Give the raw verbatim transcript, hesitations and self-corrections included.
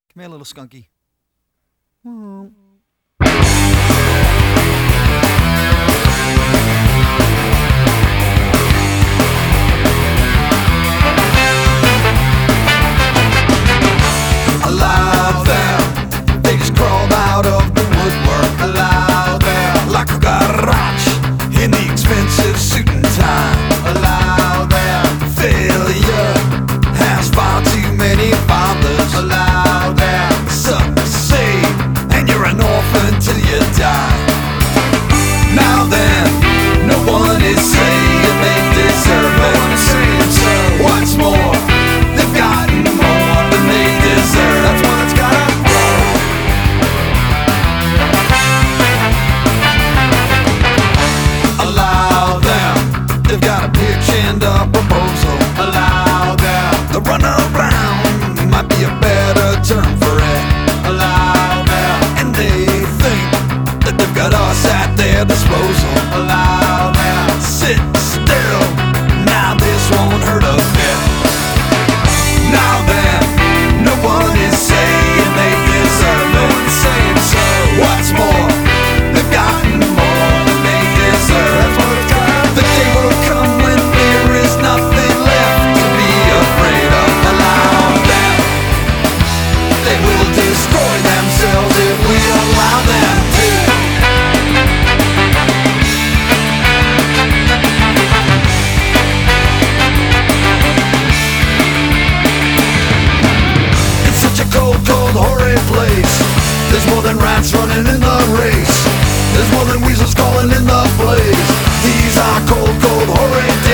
Come here, little skunky. Allow them, they just crawled out of the woodwork. Allow them, like a garage in the expensive suit and tie. Allow them, failure has far too many fathers. Allow them, succeed, and you're an orphan till you die. Now then, no one is saying they deserve it. What's more, they've gotten more than they deserve. That's why it's gotta grow. Allow them, they've got a pitch and a proposal. Allow them, the run around might be a better term for it. Allow them, and they think that they've got us at their disposal. Allow them, sit still, now this won't hurt a bit. Now then, no one is saying they deserve it. Saying so. What's more, they've gotten more than they deserve. That's what it's got. The day will come when there is nothing left to be afraid of. Allow them. They will destroy themselves if we allow them to. It's such a cold, cold, horrid place. There's more than rats running in the race. There's more than weasels calling in the blaze. These are cold, cold, horrid days.